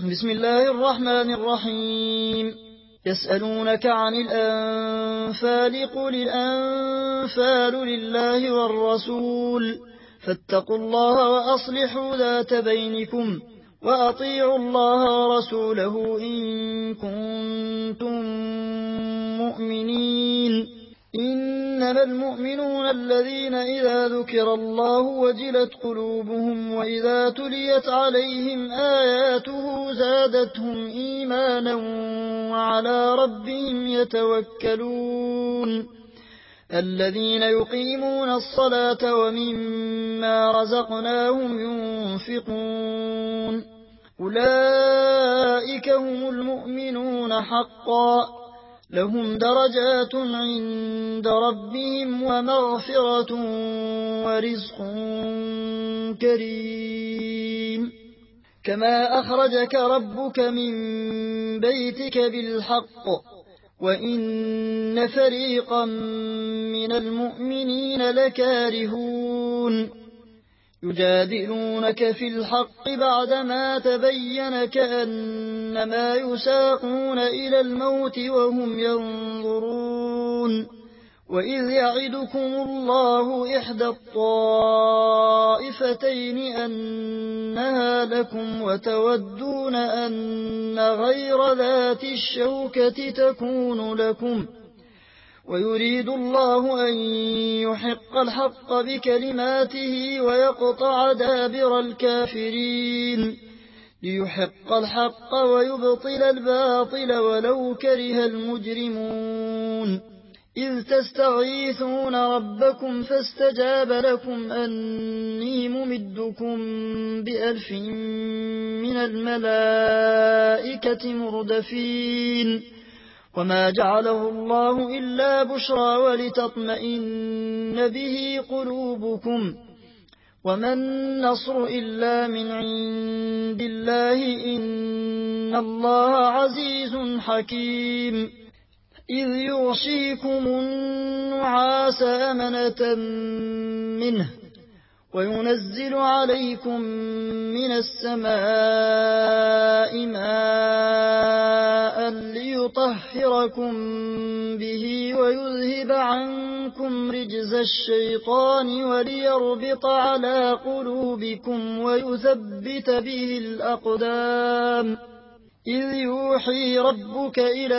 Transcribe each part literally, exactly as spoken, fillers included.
بسم الله الرحمن الرحيم. يسألونك عن الأنفال قل الأنفال لله والرسول فاتقوا الله وأصلحوا ذات بينكم وأطيعوا الله ورسوله إن كنتم مؤمنين. إنما المؤمنون الذين إذا ذكر الله وجلت قلوبهم وإذا تليت عليهم آياته زادتهم إيمانا وعلى ربهم يتوكلون. الذين يقيمون الصلاة ومما رزقناهم ينفقون أولئك هم المؤمنون حقا لهم درجات عند ربهم ومغفرة ورزق كريم. كما أخرجك ربك من بيتك بالحق وإن فريقا من المؤمنين لكارهون يجادلونك في الحق بعدما تبين كأنما يساقون إلى الموت وهم ينظرون. وإذ يعدكم الله إحدى الطائفتين أنها لكم وتودون أن غير ذات الشوكة تكون لكم ويريد الله أن يحق الحق بكلماته ويقطع دابر الكافرين ليحق الحق ويبطل الباطل ولو كره المجرمون. إذ تستغيثون ربكم فاستجاب لكم أني ممدكم بألف من الملائكة مردفين وما جعله الله إلا بشرى ولتطمئن به قلوبكم وما النصر إلا من عند الله إن الله عزيز حكيم. إذ يغشيكم النعاس أمنة منه وينزل عليكم من السماء ماء ليطهركم به ويذهب عنكم رجز الشيطان وليربط على قلوبكم ويثبت به الأقدام. إذ يوحي ربك إلى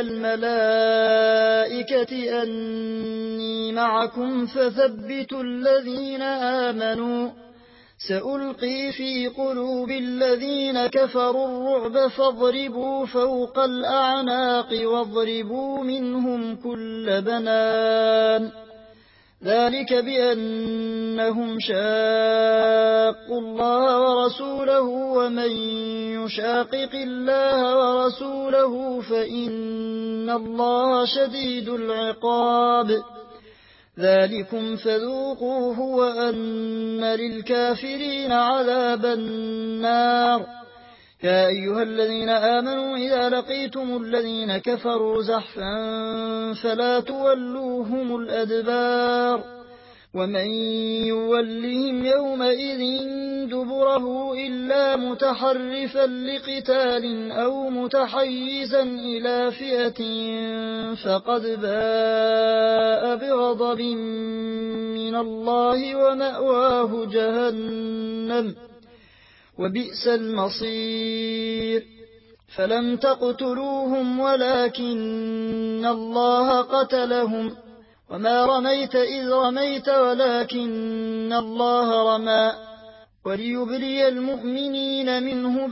الملائكة أني معكم فثبتوا الذين آمنوا سألقي في قلوب الذين كفروا الرعب فاضربوا فوق الأعناق واضربوا منهم كل بنان ذلك بأنهم شاقوا الله ورسوله ومن يشاقق الله ورسوله فإن الله شديد العقاب. ذلكم فذوقوه وأن للكافرين عذاب النار. يا أيها الذين آمنوا إذا لقيتم الذين كفروا زحفا فلا تولوهم الأدبار ومن يولهم يومئذ دبره إلا متحرفا لقتال أو متحيزا إلى فئة فقد باء بغضب من الله ومأواه جهنم وبئس المصير. فلم تقتلوهم ولكن الله قتلهم وما رميت إذ رميت ولكن الله رمى وليبلي المؤمنين منه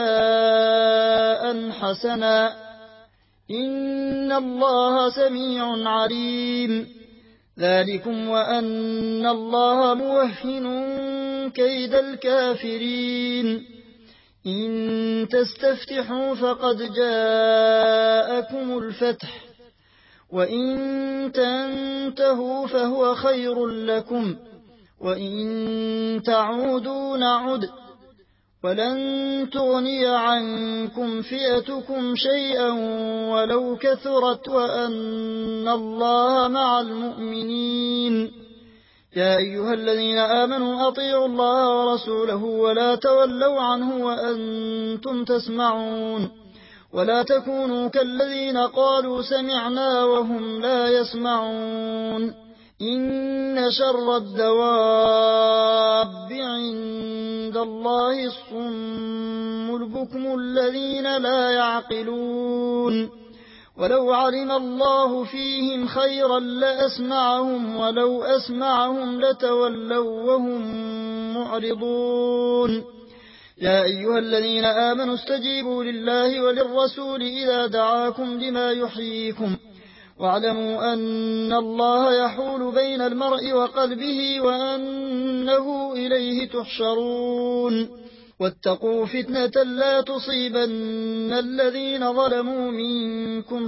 بلاء حسنا إن الله سميع عليم. ذلكم وأن الله موهن كيد الكافرين. إن تستفتحوا فقد جاءكم الفتح وإن تنتهوا فهو خير لكم وإن تعودوا نعد ولن تغني عنكم فئتكم شيئا ولو كثرت وأن الله مع المؤمنين. يا أيها الذين آمنوا أطيعوا الله ورسوله ولا تولوا عنه وأنتم تسمعون ولا تكونوا كالذين قالوا سمعنا وهم لا يسمعون إن شر الدواب عند الله الصم البكم الذين لا يعقلون ولو علم الله فيهم خيرا لأسمعهم ولو أسمعهم لتولوا وهم معرضون يا أيها الذين آمنوا استجيبوا لله وللرسول إذا دعاكم لما يحييكم واعلموا أن الله يحول بين المرء وقلبه وأنه إليه تحشرون واتقوا فتنة لا تصيبن الذين ظلموا منكم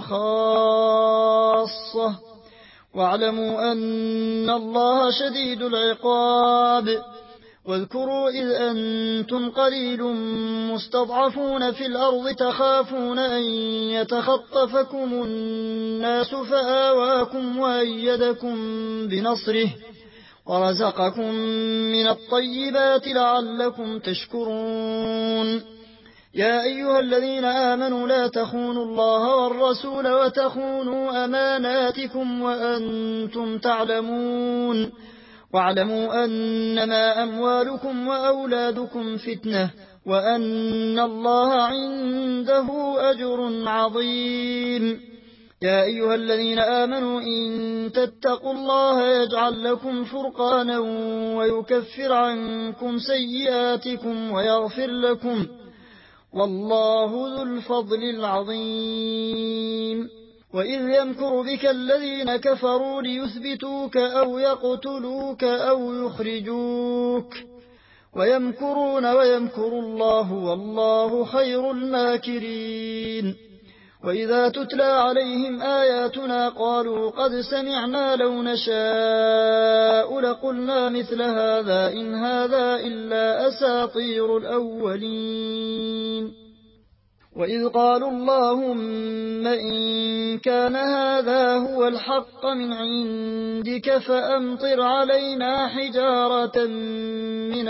خاصة واعلموا أن الله شديد العقاب واذكروا إذ أنتم قليل مستضعفون في الأرض تخافون أن يتخطفكم الناس فآواكم وأيدكم بنصره ورزقكم من الطيبات لعلكم تشكرون يا أيها الذين آمنوا لا تخونوا الله والرسول وتخونوا أماناتكم وأنتم تعلمون واعلموا أنما أموالكم وأولادكم فتنة وأن الله عنده أجر عظيم يا أيها الذين آمنوا إن تتقوا الله يجعل لكم فرقانا ويكفر عنكم سيئاتكم ويغفر لكم والله ذو الفضل العظيم وإذ يمكر بك الذين كفروا ليثبتوك أو يقتلوك أو يخرجوك ويمكرون ويمكر الله والله خير الماكرين وإذا تتلى عليهم آياتنا قالوا قد سمعنا لو نشاء لقلنا مثل هذا إن هذا إلا أساطير الأولين وإذ قالوا اللهم إن كان هذا هو الحق من عندك فأمطر علينا حجارة من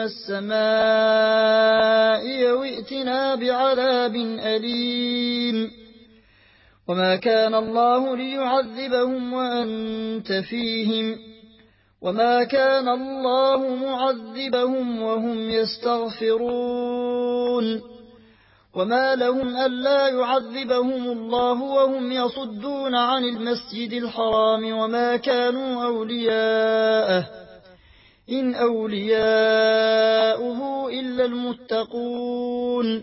السماء أو ائتنا بعذاب أليم وما كان الله ليعذبهم وأنت فيهم وما كان الله معذبهم وهم يستغفرون وما لهم ألا يعذبهم الله وهم يصدون عن المسجد الحرام وما كانوا أولياءه إن أولياؤه إلا المتقون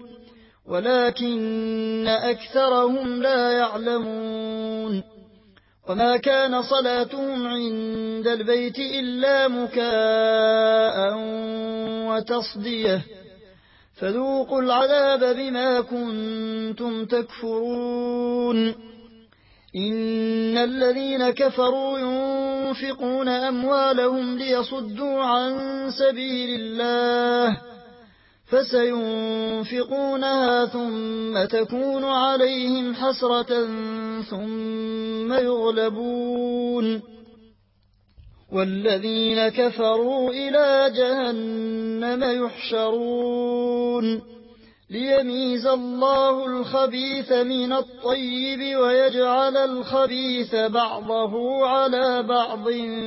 ولكن أكثرهم لا يعلمون وما كان صلاتهم عند البيت إلا مكاء وتصديه فذوقوا العذاب بما كنتم تكفرون إن الذين كفروا ينفقون أموالهم ليصدوا عن سبيل الله فسينفقونها ثم تكون عليهم حسرة ثم يغلبون والذين كفروا إلى جهنم يحشرون ليميز الله الخبيث من الطيب ويجعل الخبيث بعضه على بعض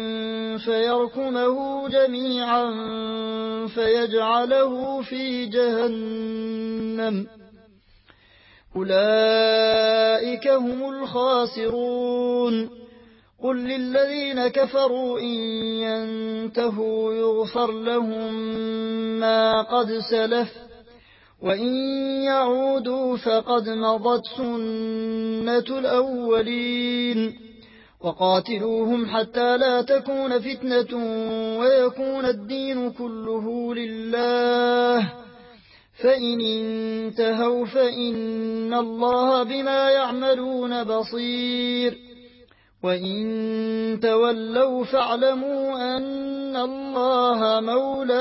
فيركمه جميعا فيجعله في جهنم أولئك هم الخاسرون قل للذين كفروا إن ينتهوا يغفر لهم ما قد سلف وإن يعودوا فقد مضت سنة الأولين وقاتلوهم حتى لا تكون فتنة ويكون الدين كله لله فإن انتهوا فإن الله بما يعملون بصير وإن تولوا فاعلموا أن الله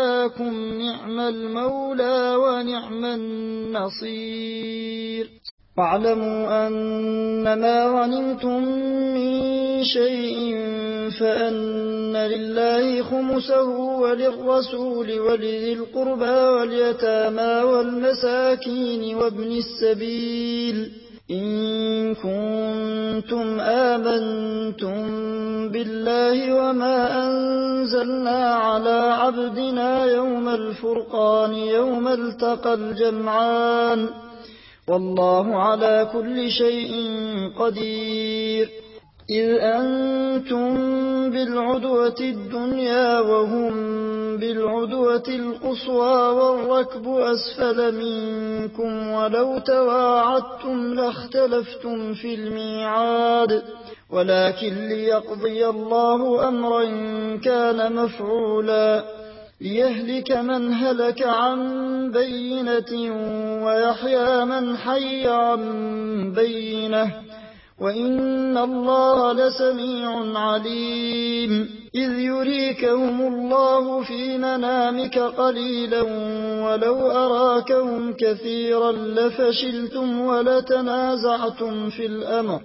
مولاكم نعم المولى ونعم النصير. واعلموا أنما غنمتم من شيء فأن لله خمسه وللرسول ولذي القربى واليتامى والمساكين وابن السبيل إن كنتم آمنتم بالله وما أنزلنا على عبدنا يوم الفرقان يوم التقى الجمعان والله على كل شيء قدير إذ أنتم بالعدوة الدنيا وهم بالعدوة القصوى والركب أسفل منكم ولو تواعدتم لاختلفتم في الميعاد ولكن ليقضي الله أمرا كان مفعولا ليهلك من هلك عن بينة ويحيى من حي عن بينة وإن الله لسميع عليم إذ يريكهم الله في منامك قليلا ولو أراكهم كثيرا لفشلتم ولتنازعتم في الأمر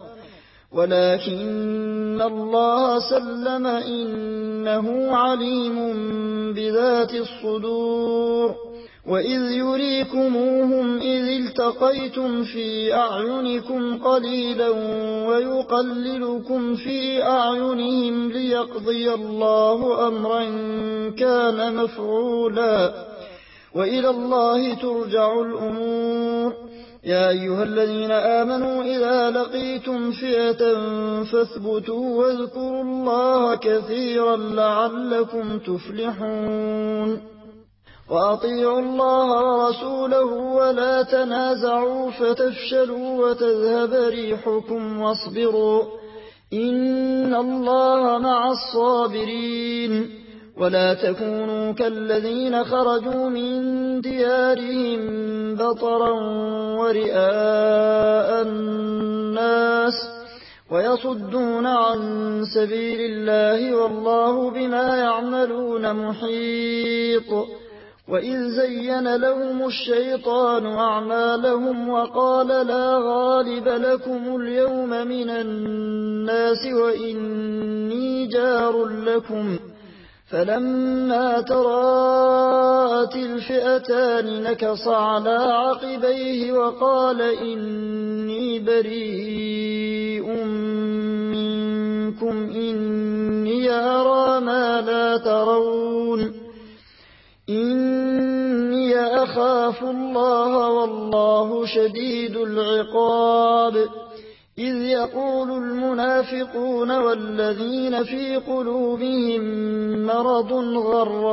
ولكن الله سلم إنه عليم بذات الصدور وإذ يريكموهم إذ التقيتم في أعينكم قليلا ويقللكم في أعينهم ليقضي الله أمرا كان مفعولا وإلى الله ترجع الأمور يا أيها الذين آمنوا إذا لقيتم فئة فاثبتوا واذكروا الله كثيرا لعلكم تفلحون وأطيعوا الله ورسوله ولا تنازعوا فتفشلوا وتذهب ريحكم واصبروا إن الله مع الصابرين ولا تكونوا كالذين خرجوا من ديارهم بطرا ورئاء الناس ويصدون عن سبيل الله والله بما يعملون محيط وإذ زين لهم الشيطان أعمالهم وقال لا غالب لكم اليوم من الناس وإني جار لكم فلما تراءت الفئتان نكص على عقبيه وقال إني بريء منكم إني أرى ما لا ترون إني أخاف الله والله شديد العقاب إذ يقول المنافقون والذين في قلوبهم مرض غر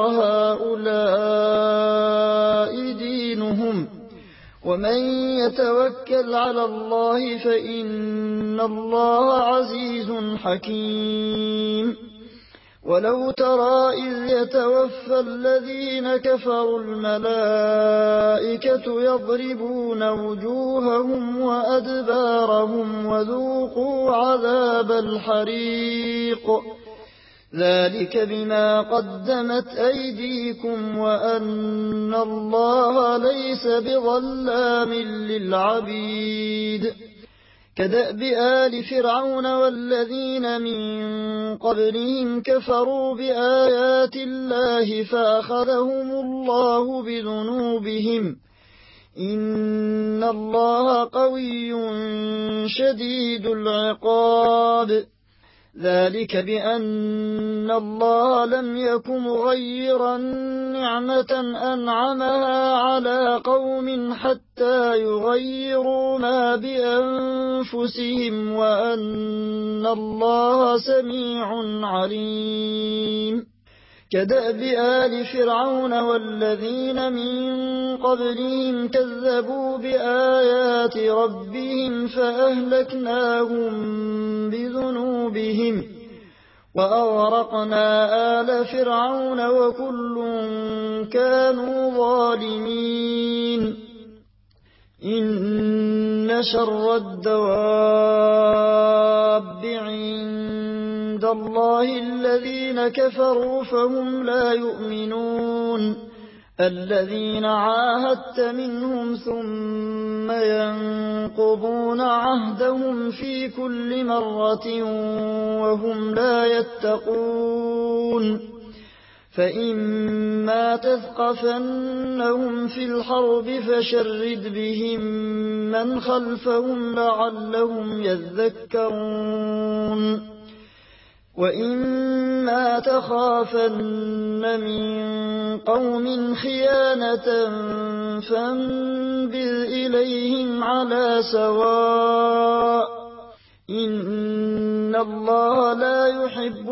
هؤلاء دينهم ومن يتوكل على الله فإن الله عزيز حكيم ولو ترى إذ يتوفى الذين كفروا الملائكة يضربون وجوههم وأدبارهم وذوقوا عذاب الحريق ذلك بما قدمت أيديكم وأن الله ليس بظلام للعبيد كدأب آل فرعون والذين من قبلهم كفروا بآيات الله فأخذهم الله بذنوبهم إن الله قوي شديد العقاب ذلك بأن الله لم يك مغيرا نعمة أنعمها على قوم حتى يغيروا ما بأنفسهم وأن الله سميع عليم كدأب آل فرعون والذين من قبلهم كذبوا بآيات ربهم فأهلكناهم بذنوبهم وأغرقنا آل فرعون وكل كانوا ظالمين إن شر الدواب عند الله الذين كفروا فهم لا يؤمنون الذين عاهدت منهم ثم ينقضون ينقضون عهدهم في كل مرة وهم لا يتقون فإما تثقفنهم في الحرب فشرد بهم من خلفهم لعلهم يذكرون وإما تخافن من قوم خيانة فانبذ إليهم على سواء إن الله لا يحب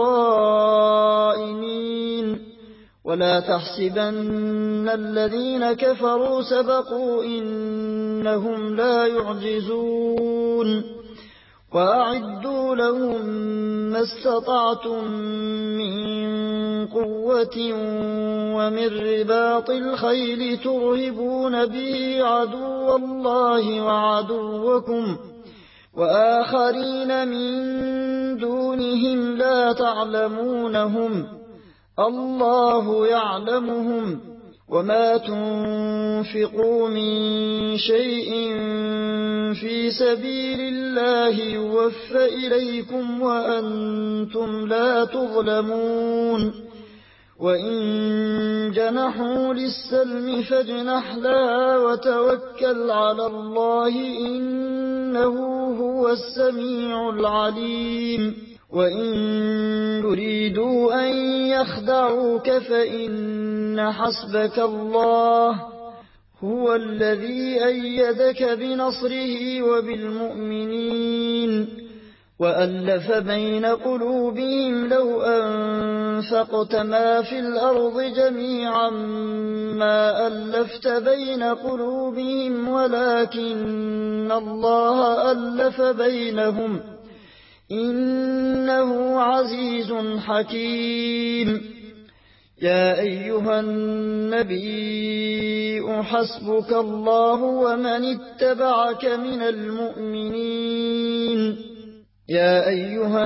الخائنين ولا تحسبن الذين كفروا سبقوا إنهم لا يعجزون وأعدوا لهم ما استطعتم من قوة ومن رباط الخيل ترهبون به عدو الله وعدوكم وآخرين من دونهم لا تعلمونهم الله يعلمهم وما تنفقوا من شيء في سبيل الله يوفى إليكم وأنتم لا تظلمون وإن جنحوا للسلم فاجنح لها وتوكل على الله إنه هو السميع العليم وإن يريدوا أن يخدعوك فإن حسبك الله هو الذي أيدك بنصره وبالمؤمنين وألف بين قلوبهم لو أنفقت ما في الأرض جميعا ما ألفت بين قلوبهم ولكن الله ألف بينهم إنه عزيز حكيم يا أيها النبي حسبك الله ومن اتبعك من المؤمنين يا أيها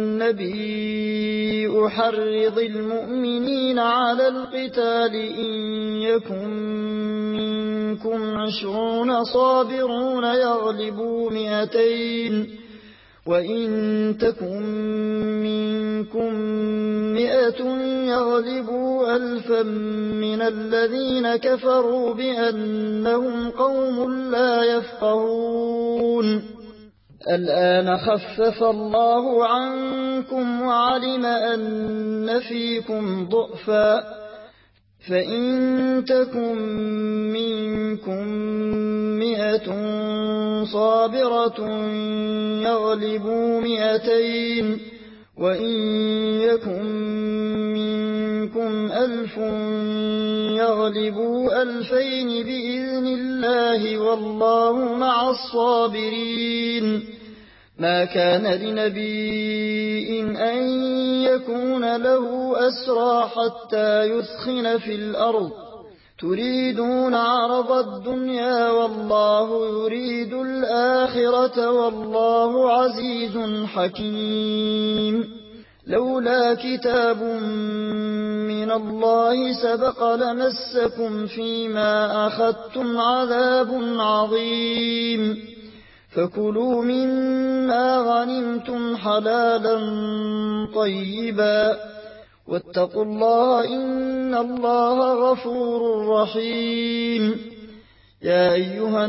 النبي حرض المؤمنين على القتال إن يكن منكم عشرون صابرون يغلبوا مئتين وإن تكن منكم مئة يغلبوا ألفا من الذين كفروا بأنهم قوم لا يفقهون الآن خفف الله عنكم وعلم أن فيكم ضعفا فإن تكن منكم مئة صابرة يغلبوا مئتين وإن يكن منكم ألف يغلبوا ألفين بإذن الله والله مع الصابرين ما كان لنبي أن يكون له أسرى حتى يثخن في الأرض تريدون عرض الدنيا والله يريد الآخرة والله عزيز حكيم لولا كتاب من الله سبق لمسكم فيما أخذتم عذاب عظيم فكلوا مما غنمتم حلالا طيبا واتقوا الله إن الله غفور رحيم يا أيها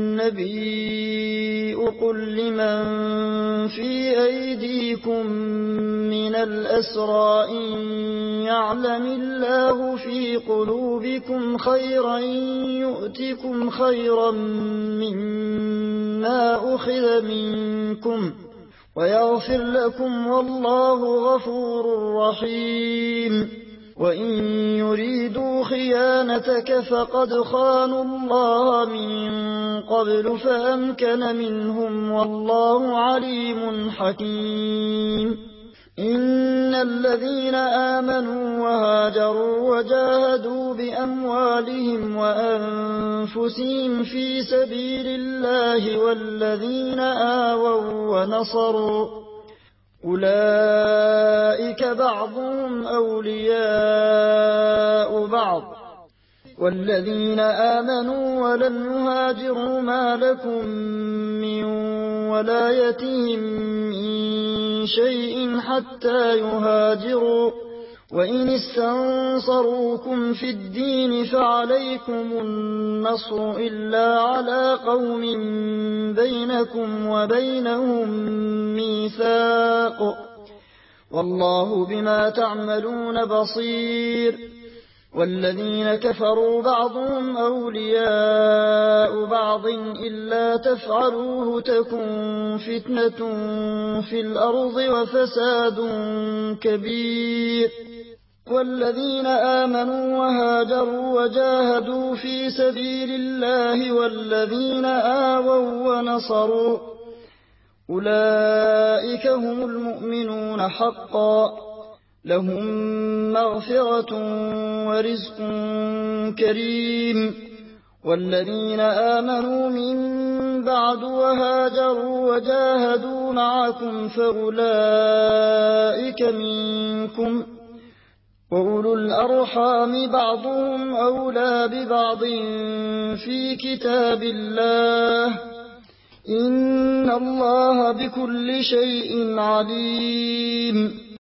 النبي قل لمن في أيديكم من الأسرى إن يعلم الله في قلوبكم خيرا يؤتكم خيرا مما أخذ منكم ويغفر لكم والله غفور رحيم وإن يريدوا خيانتك فقد خانوا الله من قبل فأمكن منهم والله عليم حكيم إن الذين آمنوا وهاجروا وجاهدوا بأموالهم وأنفسهم في سبيل الله والذين آووا ونصروا أولئك بعضهم أولياء بعض والذين آمنوا ولم يهاجروا ما لكم من ولايتهم من شيء حتى يهاجروا وإن استنصروكم في الدين فعليكم النصر إلا على قوم بينكم وبينهم ميثاق والله بما تعملون بصير والذين كفروا بعضهم أولياء بعض إلا تفعلوه تكن فتنة في الأرض وفساد كبير والذين آمنوا وهاجروا وجاهدوا في سبيل الله والذين آووا ونصروا أولئك هم المؤمنون حقا لهم مغفرة ورزق كريم والذين آمنوا من بعد وهاجروا وجاهدوا معكم فأولئك منكم وأولو الأرحام بعضهم أولى ببعض في كتاب الله إن الله بكل شيء عليم